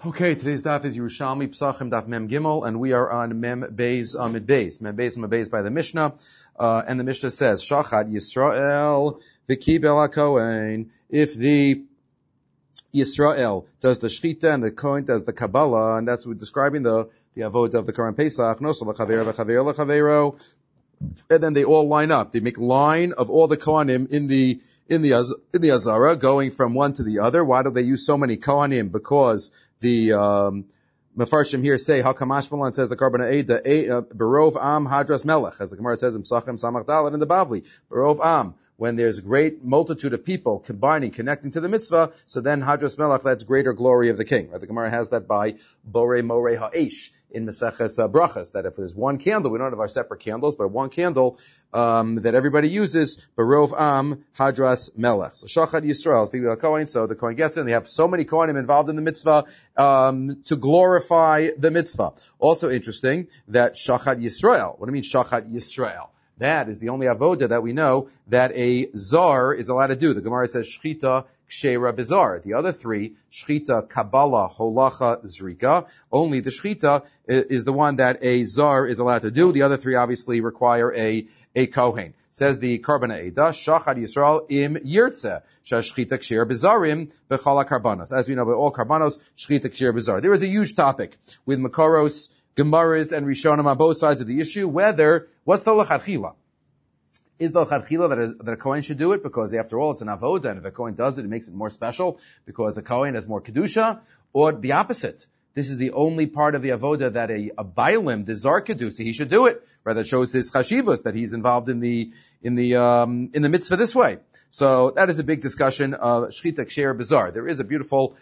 Okay, today's daf is Yerushalmi Psachim Daf Mem Gimel, and we are on Mem Beis Amid Beis. Mem Beis Amid Beis by the Mishnah, and the Mishnah says, Shachat Yisrael v'kibel HaKohen. If the Yisrael does the Shchita and the Kohen does the Kabbalah, and that's what describing the avodah of the Korban Pesach, Nosel l'chaver v'chaver l'chavero, and then they all line up. They make line of all the Kohanim in the Azara, going from one to the other. Why do they use so many Kohanim? Because the Mefarshim here say, Hakamash Malan says the Korban Eidah, Berov Am Hadras Melech, as the Gemara says in Psachim Samach Dalet in the Bavli, Berov Am. When there's a great multitude of people connecting to the mitzvah, so then Hadras Melech, that's greater glory of the king. Right? The Gemara has that by Borei Morei Ha'esh in Maseches Brachas, that if there's one candle, we don't have our separate candles, but one candle that everybody uses, Berov Am Hadras Melech. So Shachad Yisrael, so the Kohen gets it, and they have so many Kohanim involved in the mitzvah to glorify the mitzvah. Also interesting that Shachad Yisrael, what do you mean Shachad Yisrael? That is the only avoda that we know that a zar is allowed to do. The Gemara says shchita kshera bizar. The other three, shchita, kabbalah, holacha, zrika. Only the shchita is the one that a zar is allowed to do. The other three obviously require a kohen. Says the Korban Eidah, shachad Yisrael im yirtzeh, shchita kshera bizarim bechala karbanos. As we know, by all karbanos, shchita kshera bizar. There is a huge topic with Makaros, Gemaras and Rishonim on both sides of the issue, what's the l'chadchila? Is the l'chadchila that a Kohen should do it? Because after all, it's an avoda, and if a Kohen does it, it makes it more special, because a Kohen has more kedusha, or the opposite. This is the only part of the avoda that a bailim, the zar could do, so he should do it. Rather, it shows his chashivas, that he's involved in the mitzvah this way. So that is a big discussion of shchita ksher bizar. There is a beautiful,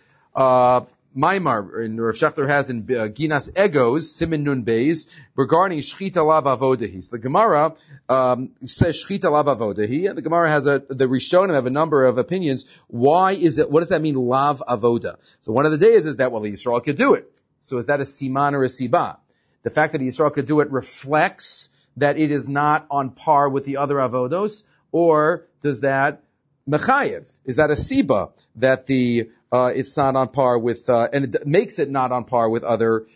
Maimar, and Rav Shechter has in Ginas Egos, Simin Nun Beis, regarding Shchita Lav Avodahi. So the Gemara says Shchita Lav Avodahi, and the Gemara has the Rishonim have a number of opinions. What does that mean, Lav Avoda? So one of the days is that, well, the Yisrael could do it. So is that a Siman or a Siba? The fact that the Yisrael could do it reflects that it is not on par with the other Avodos, or does that Mechayev? Is that a Siba that it's not on par with, and it makes it not on par with other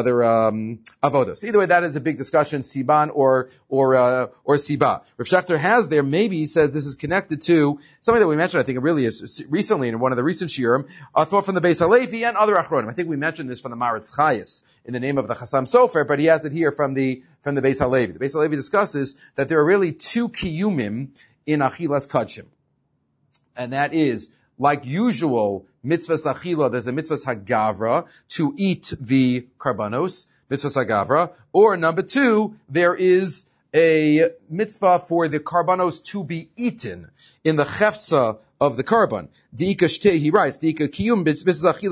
avodos. Either way, that is a big discussion, Siban or Siba. Rav Shechter has there, maybe he says this is connected to something that we mentioned, I think it really is recently in one of the recent shiurim, a thought from the Beis Halevi and other achronim. I think we mentioned this from the Maritz Chayes in the name of the Chassam Sofer, but he has it here from the Beis Halevi. The Beis Halevi discusses that there are really two kiyumim in Achilas Kachim. And that is, like usual, mitzvahs achila, there's a mitzvahs hagavra, to eat the karbanos, mitzvahs hagavra, or number two, there is a mitzvah for the karbanos to be eaten in the chefza of the karban. He writes, even if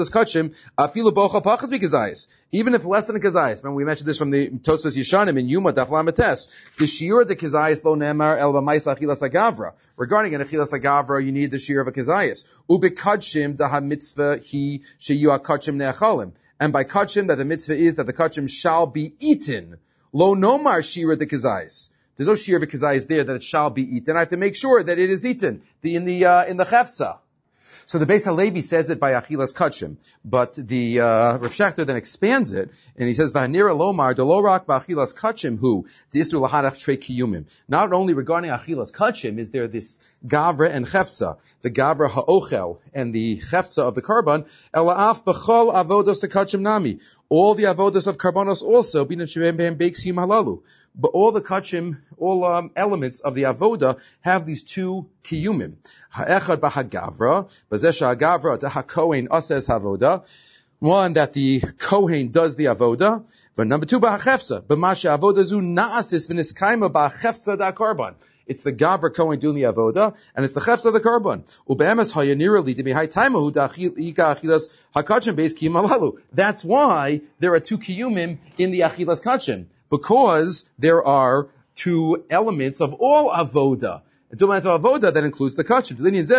less than a kazayis. Remember, we mentioned this from the Tosfos Yeshanim in Yuma Daf Lamates. The shiur the kazayis lo nemar el b'maisa achilas agavra. Regarding an achilas agavra, you need the shiur of a kazayis. Ubekadshim the mitzvah he sheyu akadshim neachalim. And by kadshim, that the mitzvah is that the kadshim shall be eaten. Lo nomar shiur the kazayis. There's no shiur of a kazayis there that it shall be eaten. I have to make sure that it is eaten in the chefza. So the Beis Halevi says it by Achilas Kachim, but the Rav Shechter then expands it, and he says, "V'hanira lomar dolorak ba'Achilas Kachim hu di'istru lahadach trei kiyumim." Not only regarding Achilas Kachim is there this gavra and chefza, the gavra ha'ochel and the chefza of the karban, ela'af b'chol avodos the Kachim nami. All the avodos of karbanos also bin shevem behem beiksim halalu. But all the kachim, all elements of the avoda have these two kiyumim. Ha'echad b'hagavra, b'zeh ha'gavra ha'kohen ases havoda. One, that the kohen does the avoda. But number two, b'hachefza, b'masha avoda zu na'asis v'niskaima b'hachefza da karban. It's the gavra kohen doing the avoda, and it's the chefza of the karban. Ube'emes hayanirali to be high taimahu da'ika achilas hakachim beis kiyum alalu. That's why there are two kiyumim in the achilas kachim. Because there are two elements of all avoda. Two elements of avoda that includes the kachim.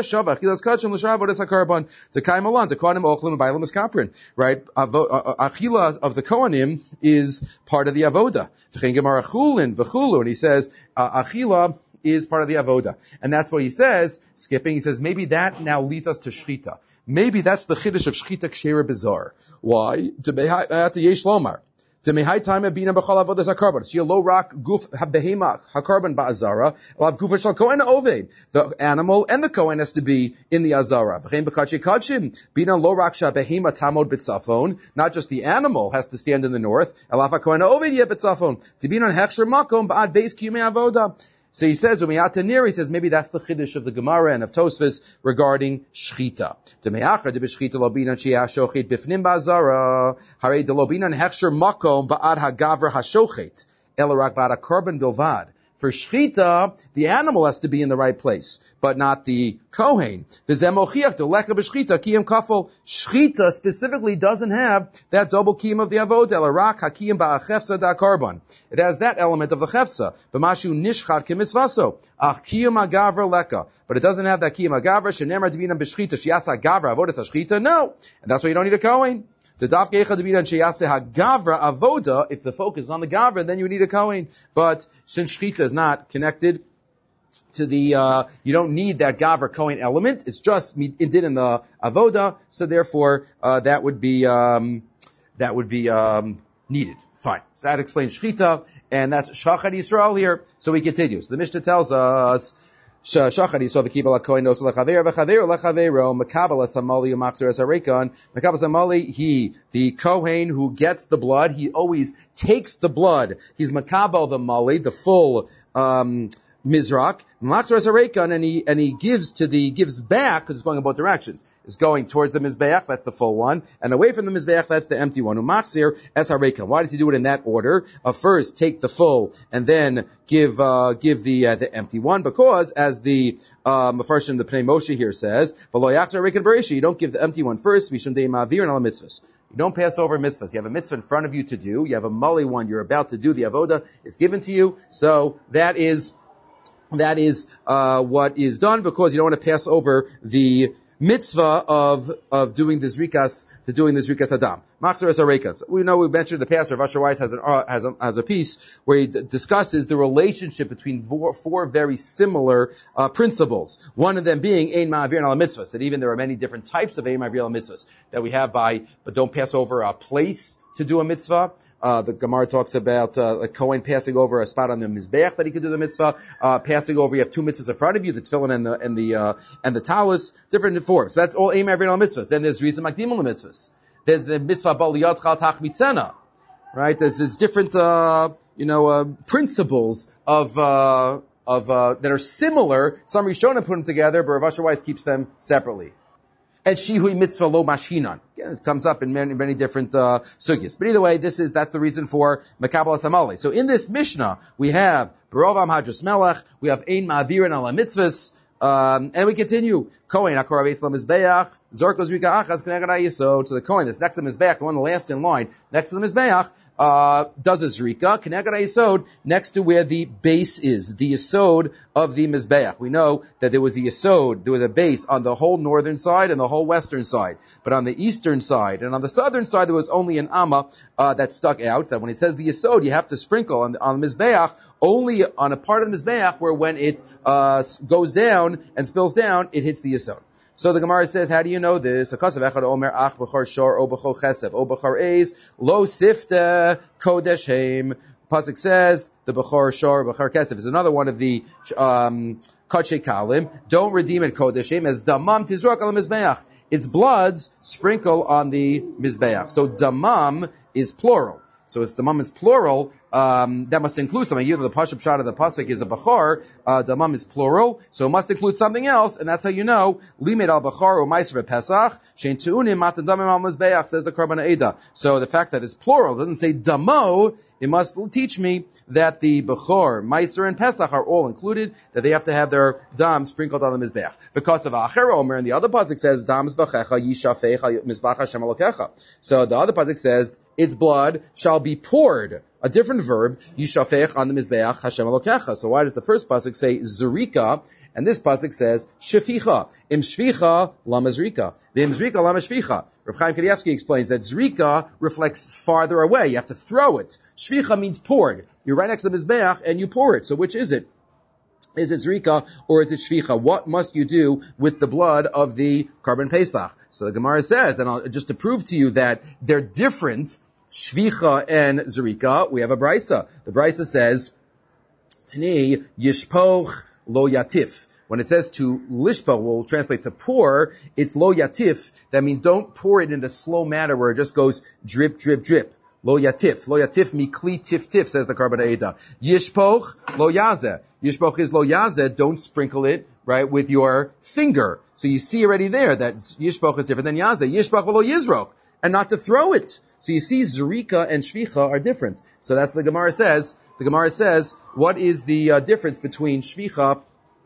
Right? Achila of the kohanim is part of the avoda. And he says, achila is part of the avoda. And that's what he says, skipping, he says, maybe that now leads us to shchita. maybe that's the chiddush of shchita kshera bizarre. Why? At the yesh lomar. To mehai time bina b'chol avodas hakarban. So you low rock guf behema hakarban ba'azara. Alav gufa shal kohen oved. The animal and the kohen has to be in the azara. V'chein b'kachi kachim bina low rock sha behema tamod b'tzafon. Not just the animal has to stand in the north. Alav kohen oved yeh b'tzafon. To be on hechsher makom ba'ad beis kiyumei avoda. So he says, he says, maybe that's the chiddush of the Gemara and of Tosfos regarding shchita. Deme'achar de b'shchita lobinan sheyah shochet b'fnim ba'azara, harei de lobinan hechsher makom ba'ad hagavra hashochet, elarak ba'ad hakarban bilvad. For shchita, the animal has to be in the right place, but not the kohen. The zemochiach to lecha b'shchita kiyam kafel. Shchita specifically doesn't have that double kiyam of the avodah. Elarak hakiyam ba'achefsa da karban. It has that element of the chefsa. B'mashu nishchat kemisvaso. Ach kiyam agavra leka. But it doesn't have that kiyam agavra. Shenemar divinam b'shchita shiasa agavra avodas shchita. No, and that's why you don't need a kohen. The daf geicha debiran sheyaseh hagavra avoda. If the focus is on the gavra, then you need a kohen. But since shchita is not connected to the, you don't need that gavra kohen element. It's just it did in the avoda. So therefore, that would be needed. Fine. So that explains shchita, and that's shachad Yisrael here. So we continue. So the Mishnah tells us. Shachad Yisrael v'kibel hakohen nos lechaver v'chaver lechavero mekabel asamali u'machzer esarekan mekabel asamali the kohen who gets the blood, he always takes the blood. He's mekabel the mali, the full mizrak, machzer esarekan, and he gives back because it's going in both directions. It's going towards the mizbeach, that's the full one, and away from the mizbeach, that's the empty one. Umachzir esarekan. Why does he do it in that order? First take the full and then give the empty one, because as the Mefarshim the Pnei Moshe here says, v'lo yachzir esarekan b'reishi, you don't give the empty one first, mishum dei ma'avir and al mitzvahs. You don't pass over mitzvahs. You have a mitzvah in front of you to do. You have a mali one you're about to do. The avoda is given to you. So that is what is done, because you don't want to pass over the mitzvah of doing the zrikas to doing the zrikas adam. Machzer esarekas. We know we mentioned the pastor of Asher Weiss has a piece where he discusses the relationship between four very similar principles. One of them being ein ma'avir al mitzvahs. That even there are many different types of ein ma'avir al mitzvahs that we have but don't pass over a place to do a mitzvah. The Gemara talks about a kohen passing over a spot on the mizbeach that he could do the mitzvah. Passing over, you have two mitzvahs in front of you, the tefillin and the talus, different forms. That's all aim every mitzvahs. Then there's reason makdimul mitzvahs. There's the mitzvah bal yadchal tach mitzena, right? There's different principles of that are similar. Some Rishonim put them together, but Rav Asher Weiss keeps them separately. And shihui mitzvah lo mashinan. Again, it comes up in many different sugyas. But either way, that's the reason for Mekabel Asamali. So in this Mishnah, we have Barovam Hadras Melech, we have Ein Ma'avirin ala mitzvahs, and we continue. Kohen Akor Aveitz LaMizbeach, Zorko Zrika Achaz K'neged HaYesod. So the Kohen that's next to the Mizbeach, the one last in line, next to the Mizbeach, does a Zrika, K'neged HaYesod, next to where the base is, the Yesod of the Mizbeach. We know that there was a Yesod, there was a base on the whole northern side and the whole western side. But on the eastern side and on the southern side, there was only an Amma that stuck out. That when it says the Yesod, you have to sprinkle on the Mizbeach, only on a part of the Mizbeach where when it goes down and spills down, it hits the Yesod. So the Gemara says, how do you know this? Pasuk says the Bechor Shor Bechor Kesef is another one of the Kachei Kalim. Don't redeem it Kodeshem as Damam Tizrak al Mizbeach. Its bloods sprinkle on the Mizbeach. So Damam is plural. So if damam is plural, that must include something. Either the pashup shot of the pasuk is a bachar, damam is plural, so it must include something else, and that's how you know limed al bachar or meiser pesach shein tuunim matan damim al mizbeach, says the Karban Eda. So the fact that it's plural doesn't say damo. It must teach me that the bachar, meiser, and pesach are all included. That they have to have their dam sprinkled on the mizbeach. Because of acher omer, and the other pasuk says dam zvachecha yishafecha mizbach Hashem alokecha. So the other pasuk says its blood shall be poured. A different verb, yishafech on the mizbeach Hashem Elokecha. So why does the first pasuk say zerika, and this pasuk says sheficha? Im shvicha lama zrika. The im zrika lama shvicha. Rav Chaim Kanievsky explains that zrika reflects farther away. You have to throw it. Shvicha means poured. You're right next to the mizbeach and you pour it. So which is it? Is it zrika or is it shvicha? What must you do with the blood of the Karban Pesach? So the Gemara says, and just to prove to you that they're different, shvicha and zrika, we have a brisa. The brisa says, Tni yishpoch lo yatif. When it says to lishpa, we'll translate to pour, it's lo yatif. That means don't pour it in a slow manner where it just goes drip, drip, drip. Lo yatif mikli tif tif, says the Karban Eida. Yishpoch lo yazeh. Yishpoch is lo yazeh, don't sprinkle it, right, with your finger. So you see already there that yishpoch is different than yazeh. Yishpoch lo yizrok, and not to throw it. So you see zrika and shvicha are different. So that's what the Gemara says. The Gemara says, what is the difference between shvicha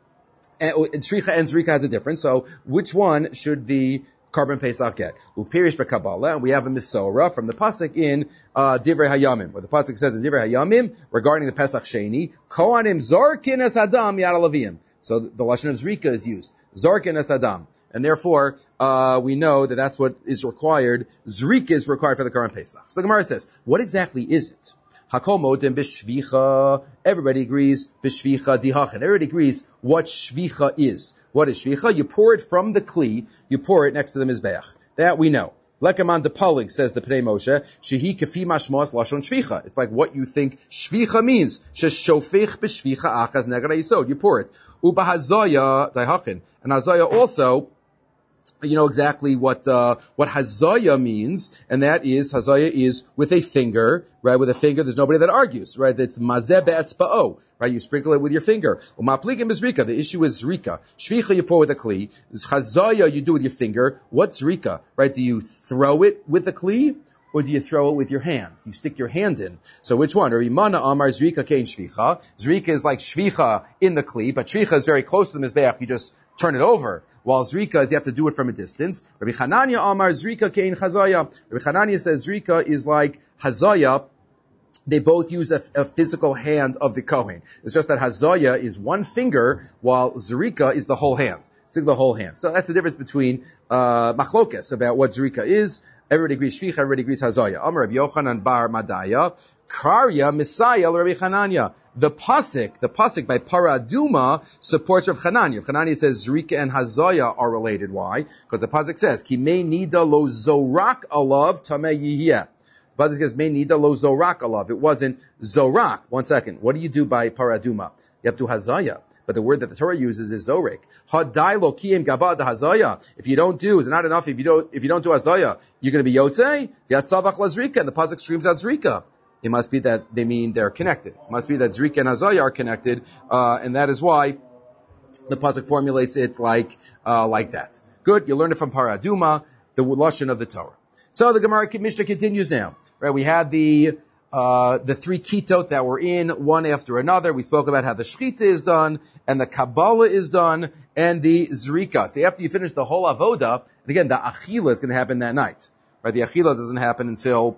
and zrika has a difference. So which one should the Karban Pesach get? Upirish b'Kabbalah, we have a Misora from the pasuk in Divrei Hayamim, where the pasuk says in Divrei Hayamim regarding the Pesach Sheni, Kohanim zorkin es adam yad alavim. So the lashon of zrika is used, zorkin es adam, and therefore we know that that's what is required. Zrika is required for the Karban Pesach. So the Gemara says, what exactly is it? Hakol modim b'shvicha. Everybody agrees b'shvicha dihachen. Everybody agrees what shvicha is. What is shvicha? You pour it from the kli. You pour it next to the mizbeach. That we know. Lekaman de Palig, says the Pnei Moshe. Shehi kafi mashmos lashon shvicha. It's like what you think shvicha means. Sheshofech b'shvicha achaz negad yisod. You pour it. Ubahazaya dihachen. And hazaya also, you know exactly what hazaya means, and that is, hazaya is with a finger, right? With a finger, there's nobody that argues, right? It's mazeh be'etzba'o, right? You sprinkle it with your finger. Umapligim is zrika. The issue is zrika. Shvicha you pour with a kli. Hazaya you do with your finger. What's zrika, right? Do you throw it with a kli? Or do you throw it with your hands? You stick your hand in. So which one? Rimana Amar Zrika Kein Shvicha. Zrika is like Shvicha in the Kli, but Shvicha is very close to the Mizbeach. You just turn it over. While Zrika is you have to do it from a distance. Rabbi Chananya Amar Zrika Kein Chazaya. Rabbi Chananya says Zrika is like Hazaya. They both use a physical hand of the Kohen. It's just that Hazaya is one finger, while Zrika is the whole hand. So the whole hand. So that's the difference between machlokes about what Zrika is. Everybody agrees Shvicha, everybody agrees Hazaya. Amar Rabbi Yochanan bar Madaya, Karya Messiah Rabbi Chananya. The pasuk by Paraduma supports Rav Chananya. Rav Chananya says Zrika and Hazaya are related. Why? Because the pasuk says, Ki me nida lo zorak alav tameh yihiyeh. The pasuk says, me nida lo zorak alav. It wasn't zorak. 1 second. What do you do by Paraduma? You have to Hazaya. But the word that the Torah uses is zorek. Hadai lo kiyim gabad hazaya. If you don't do, is it not enough? If you don't do hazaya, you're going to be yotzei. V'yatzavach la zrika, and the pasuk screams out zrika. It must be that they mean they're connected. It must be that zrika and hazaya are connected, and that is why the pasuk formulates it like that. Good. You learn it from Paraduma, the lashon of the Torah. So the Gemara Mishnah continues now. Right? We had the three kitot that were in, one after another. We spoke about how the shchita is done, and the Kabbalah is done, and the zrika. So after you finish the whole avoda, and again, the achila is going to happen that night. Right? The achila doesn't happen until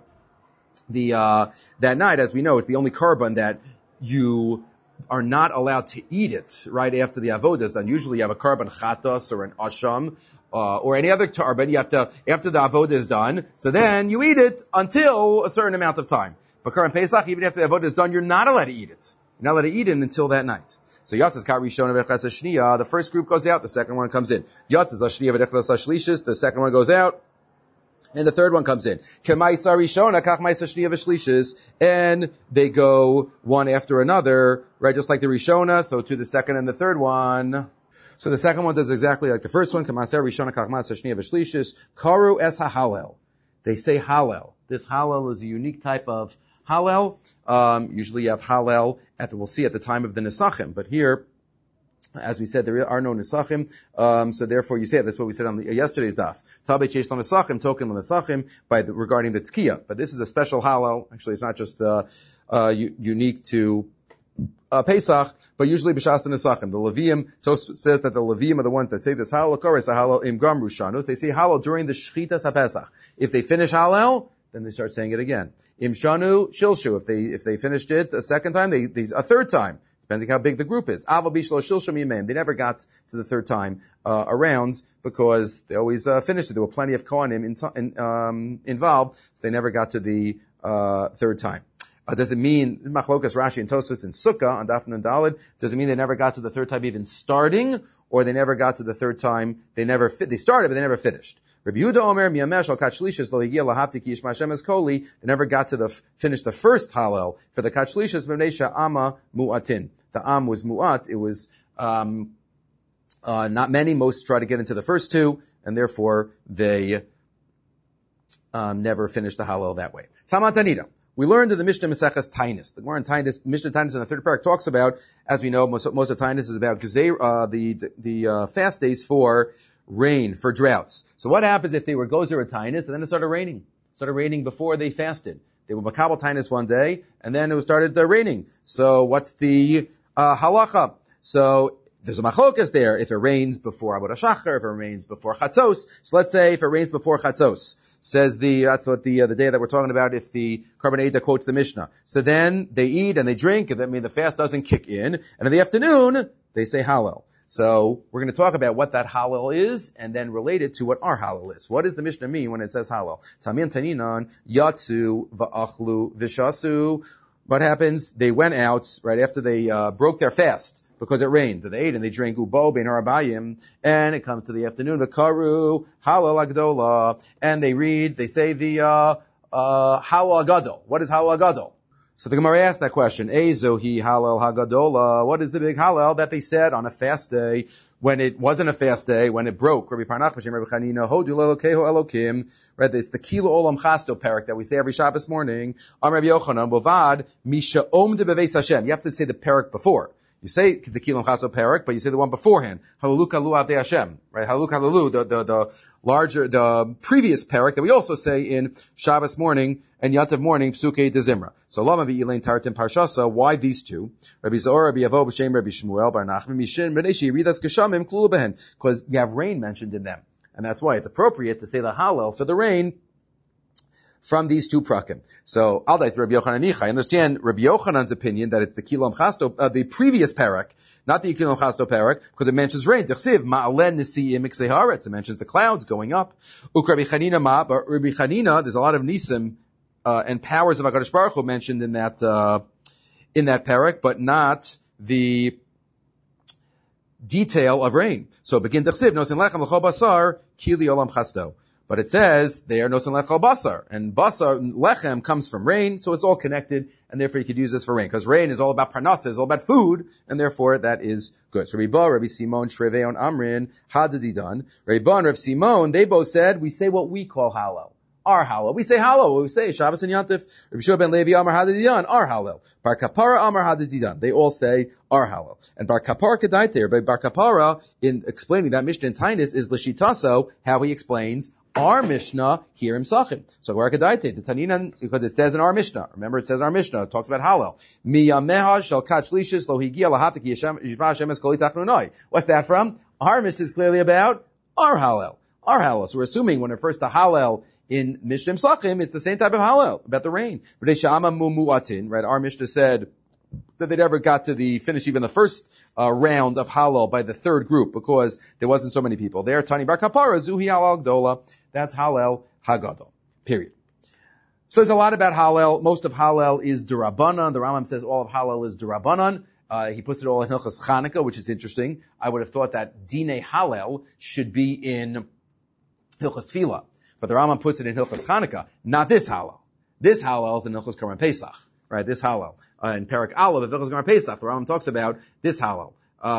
that night. As we know, it's the only korban that you are not allowed to eat it right after the avoda is done. Usually you have a korban chatas or an asham, or any other korban. You have to, after the avoda is done, so then you eat it until a certain amount of time. But Karban Pesach, even after the avodah is done, you're not allowed to eat it. You're not allowed to eat it until that night. So Yatzaz Kat Rishon V'Echlas Hashniya, the first group goes out, the second one comes in. Yatzaz Hashniya V'Echlas Hashlishis, the second one goes out, and the third one comes in. K'maisa Rishona Kach Maisa Hashniya V'Shlishis, and they go one after another, right? Just like the Rishona, so to the second and the third one. So the second one does exactly like the first one. K'maisa Rishona Kach Maisa Hashniya V'Shlishis, Karu Es HaHalel. They say Hallel. This Hallel is a unique type of Hallel. Usually you have Hallel we'll see at the time of the Nesachim, but here, as we said, there are no Nesachim, so therefore you say it. That's what we said on yesterday's daf. Tabei Cheish Lo Nesachim, token Lo Nesachim, regarding the Tkiyah. But this is a special Hallel. Actually, it's not just unique to Pesach, but usually b'shas the Nesachim. The Leviim, Tosfos says that the Leviim are the ones that say this Hallel Kores Hallel Im Gam Rushanus. They say Hallel during the Shchitas HaPesach. If they finish Hallel, then they start saying it again. Im Shanu Shilshu. If they finished it a second time, they a third time, depending how big the group is. Avo Bishlo Shilshu Yimeim. They never got to the third time around because they always finished it. There were plenty of Kohanim involved, so they never got to the third time. Does it mean, Machlokas Rashi and Tosfos in Sukkah on Daf Nun Daled, does it mean they never got to the third time even starting, or they never got to the third time, they started, but they never finished? Rabbi Yehuda Omer, Miyamesh al Kachlishas lo higia lahafti ki yishma Hashem es koli, they never got to finish the first Hallel for the Kachlishas b'nei she'ama mu'atin. The Am was mu'at, it was, not many, most try to get into the first two, and therefore they, never finished the Hallel that way. Tamat Tanita. We learned in the Mishnah Maseches Tainus. The Gemara in Tainus, Mishnah Tainus in the third parak talks about, as we know, most of Tainus is about the fast days for rain, for droughts. So what happens if they were Gozer at Tainus and then it started raining? It started raining before they fasted. They were Makabal Tainus one day and then it started raining. So what's the halacha? So there's a machlokas there. If it rains before Avodah Shachar, if it rains before Chatzos. So let's say if it rains before Chatzos. Says that's what the day that we're talking about, if the Karban Eidah quotes the Mishnah. So then they eat and they drink, and that means the fast doesn't kick in, and in the afternoon, they say Hallel. So we're going to talk about what that Hallel is, and then relate it to what our Hallel is. What does the Mishnah mean when it says Hallel? Tamim Taninan, Yatsu, Va'achlu, Vishasu. What happens? They went out, right after they broke their fast, because it rained. They ate and they drank ubo bein harabayim, and it comes to the afternoon, the karu halal agdola, and they say the halal gadol. What is halal gadol? So the Gemara asked that question. Ezohi halal hagadola. What is the big halal that they said on a fast day when it wasn't a fast day, when it broke? Rabbi Parnach b'shem Rabbi Chanina hodu lelokeho elokim. Right, this the kilo olam chasto parak that we say every Shabbos morning. Am Rabbi Yochanan bovad misha omde beveis Hashem. You have to say the parak before. You say the Kilom Chaso Parak, but you say the one beforehand. Halelu Kalu Avdei Hashem. Right? Halelu Kalu, the larger, the previous Parak that we also say in Shabbos morning and Yantav morning, Psukei de Zimra. So Lama Bi Elaine Tartim Parshasa, why these two? Rabbi Zohar, Rabbi Avo, B'Shem, Rabbi Shmuel, Bar Nachman, Mishin, B'Neshi, Ridas Geshamim, Klulu Behen. Because you have rain mentioned in them. And that's why it's appropriate to say the Hallel for the rain from these two prakim. So, Aldai to Rabbi Yochanan Nicha. I understand Rabbi Yochanan's opinion that it's the Kilom Chasto, the previous parak, not the Kilom Chasto parak, because it mentions rain. Dechsiv, Ma'alen Nisi'im Miksei Haaretz. It mentions the clouds going up. Uk Rabbi Chanina Ma, but Rabbi Chanina, there's a lot of Nisim, and powers of HaKadosh Baruch Hu mentioned in that parak, but not the detail of rain. So, begin Dechsiv, Nosin Lechem L'chol Basar, Kili Olam Chasto. But it says they are nosen lechal basar, and basar lechem comes from rain, so it's all connected, and therefore you could use this for rain, because rain is all about parnasa, is all about food, and therefore that is good. So Rabbi Simon, Shreveon Amrin, Hadadidan, Rabbi and Rav Simon, they both said we say what we call Hallel, our Hallel. We say Hallel, we say Shabbos and Yantif. Rabbi Shua ben Levi Amar Hadadidan, our Hallel. Bar Kapara Amar Hadadidan, they all say our Hallel. And Bar Kapara Kedaiter, by Bar Kapara, in explaining that Mishnah in Tainus, is L'shitaso, how he explains our Mishnah here in Sachim. So Garakadaite, the Taninan, because it says in our Mishnah. Remember, it says in our Mishnah, it talks about Hallel. Miyameha shel kachlishis lo higia lahavtik yishma Hashem es kol itachnunoi. What's that from? Our Mishnah is clearly about our Hallel. Our Hallel. So we're assuming when it refers to Hallel in Mishnah Sachim, it's the same type of Hallel, about the rain. Right? Our Mishnah said that they never got to finish even the first round of Hallel by the third group because there wasn't so many people there. Tani Bar Kapara, Zuhi Hallel Gdola. That's Hallel Hagadol. Period. So there's a lot about Hallel. Most of Hallel is Durabanan. The Rambam says all of Hallel is Durabanan. He puts it all in Hilchas Chanukah, which is interesting. I would have thought that Dinei Hallel should be in Hilchas Tefillah. But the Rambam puts it in Hilchas Chanukah. Not this Hallel. This Hallel is in Hilchas Karban Pesach. Right, this Hallel. In Perek Aleph, of Hilchas Karban Pesach, the Rambam talks about this Hallel.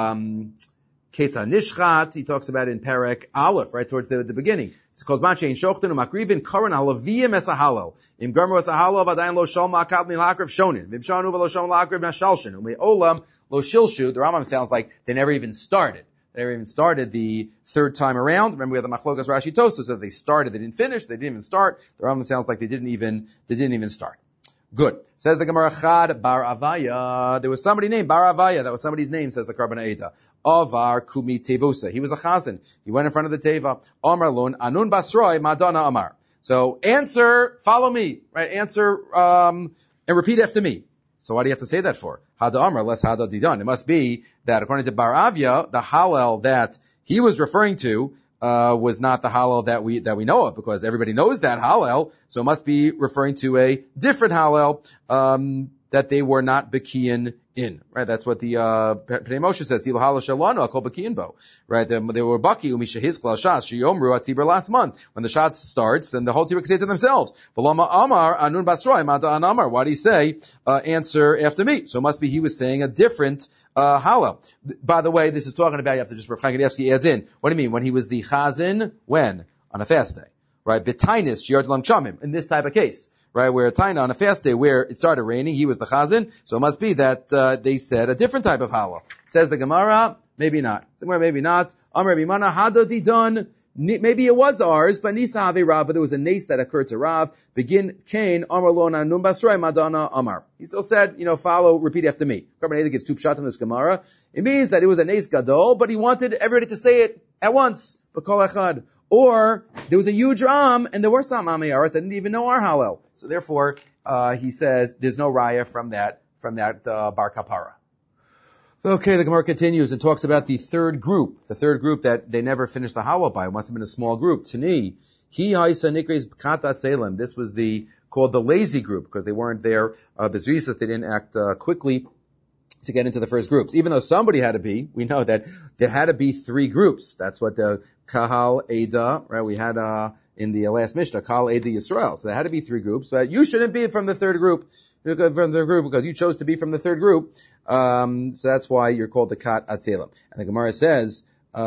Ketza Nishchat, he talks about in Perek Aleph, right towards the beginning. It's called Machein Shochten Umakrivin Karan Halaviyim Es Hallel. Im Garmer Es Hallel Vadayin Lo Shom Ma'akad Milakriv Shonin. Vim Shanu V'Lo Shom La'akriv Nashalshin. Umi Olam Lo Shilshu. The Rambam sounds like they never even started. They never even started the third time around. Remember, we had the Machlokas Rashi Tosfos, so they started, they didn't finish, they didn't even start. The Rambam sounds like they didn't even start. Good. Says the Gemara Chad Bar Avaya. There was somebody named Bar Avaya. That was somebody's name, says the Karban Eidah. Avar Kumi Tevusa. He was a chazan. He went in front of the Teva. Amar Lun Anun Basroi Madonna Amar. So answer, follow me, right? Answer, and repeat after me. So why do you have to say that for? Hada Amar, less Hada Didan. It must be that according to Bar Avaya, the Hallel that he was referring to, was not the Hallel that we know of, because everybody knows that Hallel, so it must be referring to a different Hallel, that they were not Bekiyin in, right? That's what the Pnei Moshe says. Right? They were Baki Umishahizkla Shas Shiyomru Atzibur last month. When the Shas starts, then the whole team can say to themselves, V'lama Amar Anun Basroi Mata An Amar. Why did he say answer after me? So it must be he was saying a different Hallel. By the way, this is talking about, you have to just, Rav Chaim Kanievsky adds in, what do you mean? When he was the Chazan, when? On a fast day, right? B'tainis Shirat Lam Chamim, in this type of case, right? Where Taina on a fast day where it started raining, he was the Chazan, so it must be that they said a different type of Hallel. Says the Gemara, maybe not. Somewhere maybe not. Amar Rabbi Mana Hado Didon. Maybe it was ours, but Nisa Havi Rav, but there was a nace that occurred to Rav. Begin Cain, Amar Lona, Num Basrai, Madonna, Amar. He still said, follow, repeat after me. Karban gives two pshat in this Gemara. It means that it was a nace gadol, but he wanted everybody to say it at once. B'kol echad. Or there was a huge and there were some Amayaras that didn't even know our Hallel. So therefore, he says there's no raya from that Bar Kapara. Okay, the Gemara continues and talks about the third group that they never finished the Hallel by. It must have been a small group. Tani, Hi Haisa Nikres B'Katat Salem. This was called the lazy group, because they weren't there, Bezrisus, they didn't act, quickly to get into the first groups. Even though somebody had to be, we know that there had to be three groups. That's what the Kahal Eda, right? We had, in the last Mishnah, Kahal Eda Yisrael. So there had to be three groups. But you shouldn't be from the third group, because you chose to be from the third group. So that's why you're called the Kat Atzelim. And the Gemara says,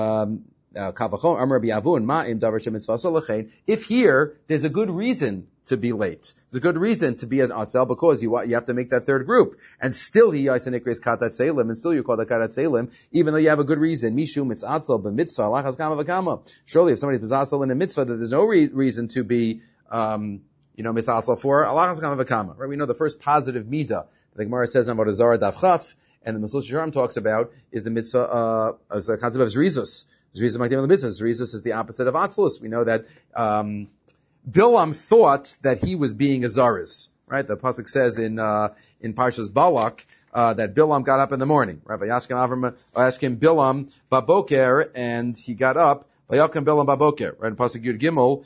if here, there's a good reason to be late. There's a good reason to be an Atzel, because you have to make that third group. And still he Yaisanikres Kat Atzelim, and still you call the Kat Atzelim, even though you have a good reason. Mishu Mitzatzel b'mitzvah, lachas kama v'kama. Surely if somebody's Mitzatzel in a mitzvah, that there's no reason to be, Mitzatzel for lachas kama v'kama. Right? We know the first positive midah, the Gemara says on Avodah Zarah Daf Chaf, and the Mesillas Yesharim talks about, is the mitzvah, is the concept of Zrizus. Zrizus Makdim on the mitzvah. Zrizus is the opposite of Atzlus. We know that, Bilam thought that he was being a Zaris, right? The pasuk says in Parshas Balak, that Bilam got up in the morning, right? Vayashkem Bilam baboker, and he got up, Vayakem Bilam baboker, right? In pasuk Yud Gimel,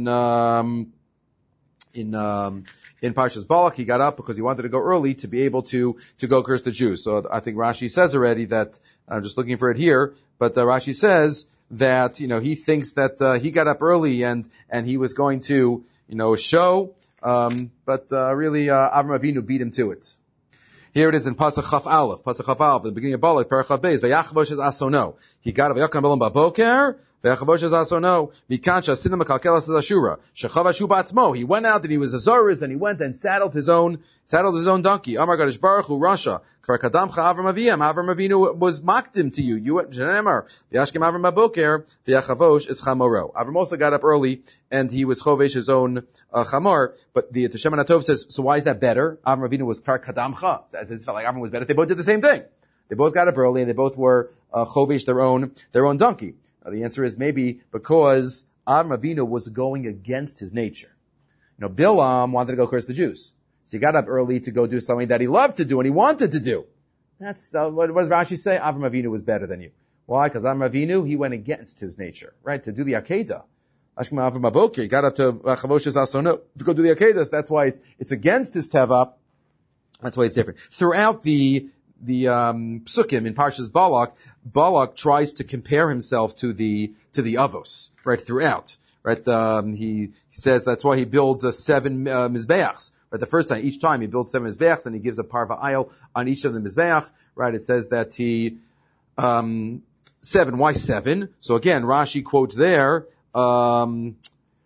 in Parshas Balak, he got up because he wanted to go early to be able to go curse the Jews. So I think Rashi says already that, I'm just looking for it here, but Rashi says that, he thinks that, he got up early and he was going to, show, but really, Avram Avinu beat him to it. Here it is in Pasuk Chaf Aleph, the beginning of Balak, Parachah Beis, Vayachavosh es asono. He got up, Vayakam Belam baboker, Vayachavosh es asono, Mikancha Sinam Kalkelas Ashura, Shechavashu Batzmo. He went out and he was a Zoris, and he went and saddled his own donkey. Amar Gadish Baruch Hu Rasha, Kvar Kadamcha Avram Avinu was makdim to you. You went, Jenemar, Vayashkim Avram baboker, Vayachavosh es chamoro. Avram also got up early, and he was chovesh his own chamor, but the Shemana Tov says, so why is that better? Avram Avinu was Kvar Kadamcha, as it felt like Avram was better. They both did the same thing. They both got up early, and they both were chovesh their own donkey. The answer is maybe because Avram Avinu was going against his nature. Bilam wanted to go curse the Jews. So he got up early to go do something that he loved to do and he wanted to do. That's, what does Rashi say? Avram Avinu was better than you. Why? Because Avram Avinu, he went against his nature, right? To do the Akedah. Ashkem Avram Abokir, he got up to Chavoshes Asono to go do the Akedah. That's why it's against his Teva. That's why it's different. Throughout the Psukim in Parshas Balak tries to compare himself to the Avos, right, throughout, right, he says that's why he builds 7 Mizbeachs, right, the first time, each time he builds 7 Mizbeachs, and he gives a parva ayil on each of the Mizbeach, right, it says that he, 7, why 7? So again, Rashi quotes there, Kiryas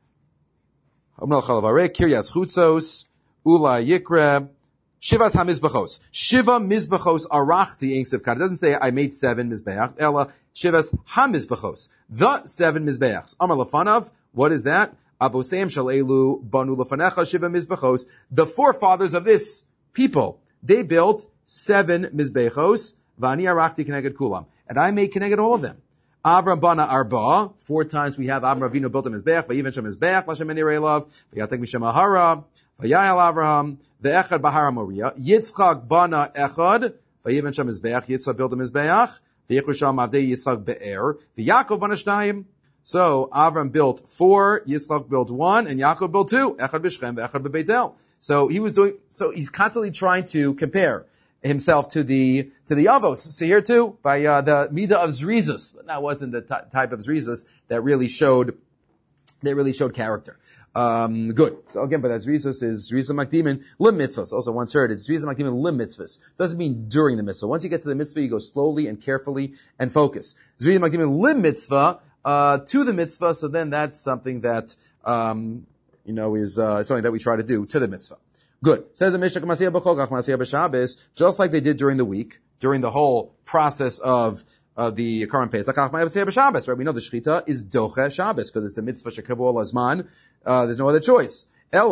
Chutzos, Ula Yikre, Shivas HaMizbachos. Shiva Mizbachos Arachti Inksev Kad. It doesn't say I made 7 Mizbeach. Ella Shivas HaMizbachos. The 7 Mizbeachs. Amar Lefanav. What is that? Avoseim Shal Elu Banu Lefanecha Shiva Mizbachos. The forefathers of this people, they built 7 Mizbechos. Vani Arachti Keneged Kulam. And I made Keneged all of them. Avram Bana Arba. 4 times we have Avram Avinu built a Mizbeach. Vayiven Shem Mizbeach. Lashem Eni Reilav. Vayatek Mishem Ahara. Vayayal Avraham. The Echad Bahar Moria, Yitzchak Bana Echad, Vayiven Sham Mizbeach, Yitzchak built a Mizbeach, V'yichru Sham Avdei Yitzchak Be'er, V'Yakov Bana Shnayim. So Avram built 4, Yitzchak built 1, and Yaakov built 2. Echad b'Shechem, echad b'Beit-El. So he's constantly trying to compare himself to the Avos. So here too, by the Midah of Zrizus. That wasn't the type of Zrizus that really showed character. Good. So again, but that Zrizus is Zrizus Makdimin Lim Mitzvahs. Also once heard, it's Zrizus Makdimin Lim Mitzvahs. Doesn't mean during the mitzvah. Once you get to the mitzvah, you go slowly and carefully and focus. Zrizus Makdimin Lim Mitzvah, to the mitzvah, so then that's something that, is something that we try to do to the mitzvah. Good. Says the Mishnah, just like they did during the week, during the whole process of the current Pesach, right? We know the Shechita is Doche Shabbos, because it's a mitzvah shekavu al azman. There's no other choice. The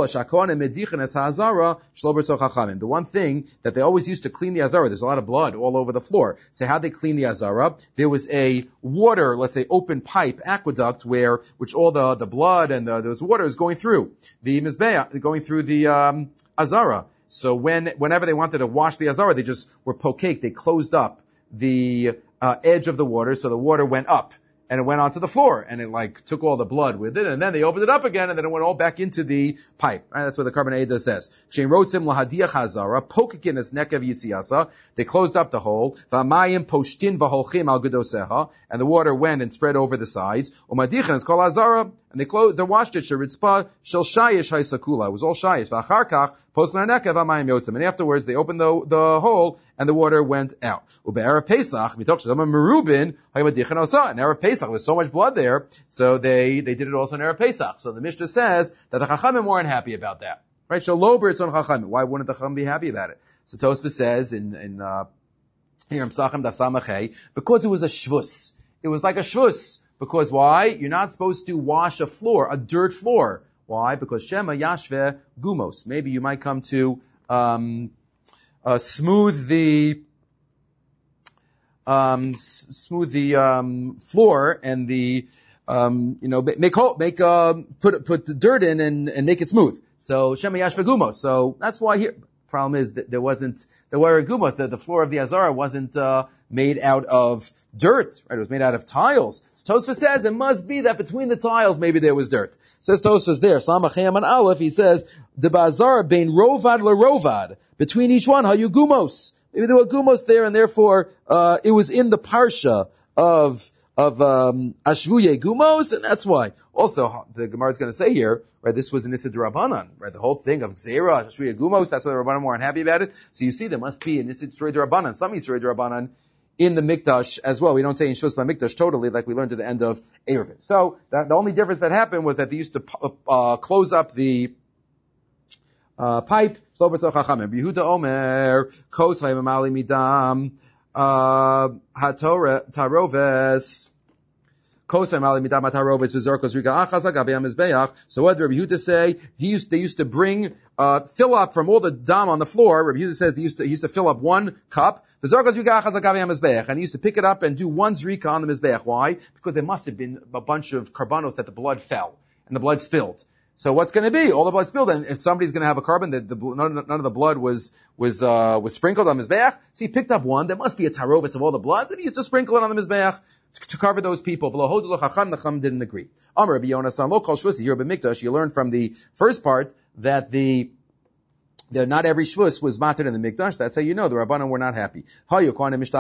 one thing that they always used to clean the Azara, there's a lot of blood all over the floor. So how'd they clean the Azara? There was a water, let's say open pipe, aqueduct, which all the blood and those water is going through the Mizbeah, going through the Azara. So whenever they wanted to wash the Azara, they just were pokake. They closed up the edge of the water, so the water went up. And it went onto the floor, and it took all the blood with it, and then they opened it up again, and then it went all back into the pipe. Right? That's what the Karban Eidah says. They closed up the hole. And the water went and spread over the sides. And they washed it. It was all shayish. And afterwards, they opened the hole, and the water went out. And Erev Pesach, there was so much blood there, so they did it also in Erev Pesach. So the Mishnah says that the Chachamim weren't happy about that. Right? Shalober, it's on Chachamim. Why wouldn't the Chachamim be happy about it? So Tosfos says in here in Psachim Daf Samachay, because it was a shvus. It was like a shvus. Because why? You're not supposed to wash a dirt floor. Why? Because Shema Yashve Gumos. Maybe you might come to smooth the floor and put the dirt in and make it smooth. So Shema Yashve Gumos. So that's why here. Problem is that there were gumos. The floor of the Azara wasn't made out of dirt, right? It was made out of tiles. So Tosfos says it must be that between the tiles maybe there was dirt. Says Tosfos there, Samachayim and Aleph, he says the Bazar bein rovad lerovad, between each one hayu gumos. Maybe there were gumos there, and therefore it was in the parsha of Ashvuye Gumos, and that's why. Also, the Gemara is going to say here, right, this was an Issa D'Rabbanan, right, the whole thing of Gzeira, Ashvuye Gumos, that's why the Rabbanan weren't happy about it. So you see, there must be an Issa D'Rabbanan, some Issa D'Rabbanan in the Mikdash as well. We don't say in Shus Mikdash totally, like we learned at the end of Eruvin. So, the only difference that happened was that they used to close up the pipe. Yehuda Omer, Kos Vayimamali Midam, Taroves, Kosam Ali Midam Taroves Vizorkos Riga Achazak Abiyam Mizbeach. So what did Rabbi Yehuda say? They used to bring fill up from all the dam on the floor. Rabbi Yehuda says he used to fill up 1 cup. Vizorkos Riga Achazak Abiyam Mizbeach, and he used to pick it up and do 1 zrika on the Mizbeach. Why? Because there must have been a bunch of karbanos that the blood fell and the blood spilled. So what's going to be? All the blood spilled, and if somebody's going to have a carbon that none of the blood was sprinkled on the Mizbeach, so he picked up 1. There must be a tarovis of all the bloods, and he used to sprinkle it on the Mizbeach to cover those people. The Chacham didn't agree. Amar Rabbi Yonasan, lo kol shvusi here b'mikdash. You learned from the first part that not every shvus was matter in the mikdash. That's how you know the Rabbanan were not happy. 1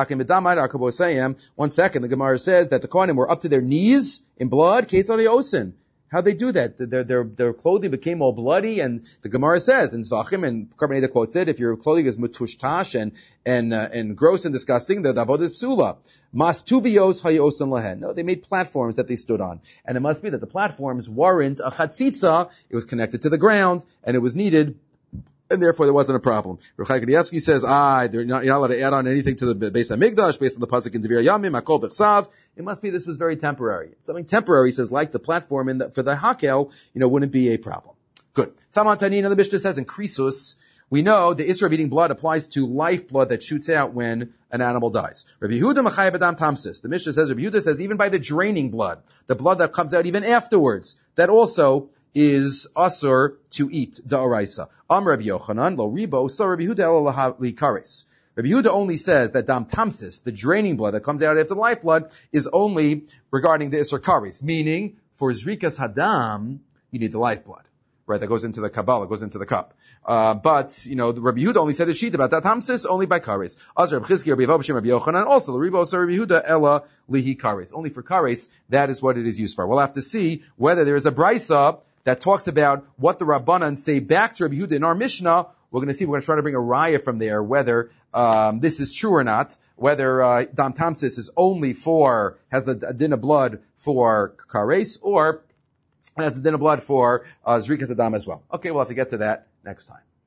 second, the Gemara says that the Kohanim were up to their knees in blood. Ketzad osin. How'd they do that? Their clothing became all bloody, and the Gemara says in Zvachim, and Karban Eidah quotes it, if your clothing is mutushtash and gross and disgusting, the davod is psula. Mas tuvios hayosan lahen. No, they made platforms that they stood on, and it must be that the platforms weren't a chatzitza. It was connected to the ground, and it was needed, and therefore there wasn't a problem. Rechai Kanievsky says, you're not allowed to add on anything to the Beis HaMikdash based on the pasuk in Devir Yamim, Hakol B'chsav. It must be this was very temporary. Something temporary, he says, like the platform for the Hakel, wouldn't be a problem. Good. Taman Tanina, the Mishnah says in Krisus, we know the Isra of eating blood applies to life blood that shoots out when an animal dies. Rabbi Yehuda Machai B'dam Tamsis. The Mishnah says, Rabbi Yehuda says, even by the draining blood, the blood that comes out even afterwards, that also is asur to eat da'oraisa. Am Rabbi Yochanan lo ribo so Rabbi Yehuda lo likaris. Rabbi Yehuda only says that dam tamsis, the draining blood that comes out after the lifeblood, is only regarding the Isser Kares, meaning for Zrikas Hadam, you need the lifeblood. Right, that goes into the Kabbalah, goes into the cup. But, the Rabbi Yehuda only said a sheet about that tamsis only by kares. Azar, B'chizki, Rabbi Yevav, Shem, Rabbi Yochanan, also the Rebbe, Rabbi Yehuda, Ella, Lihi kares. Only for kares, that is what it is used for. We'll have to see whether there is a brisa that talks about what the Rabbanan say back to Rabbi Yehuda in our Mishnah. We're going to see, we're going to try to bring a raya from there, whether, this is true or not, whether, dam tamsis is only has the din of blood for kares, or, and that's the din of blood for Zrikas Adam as well. Okay, we'll have to get to that next time.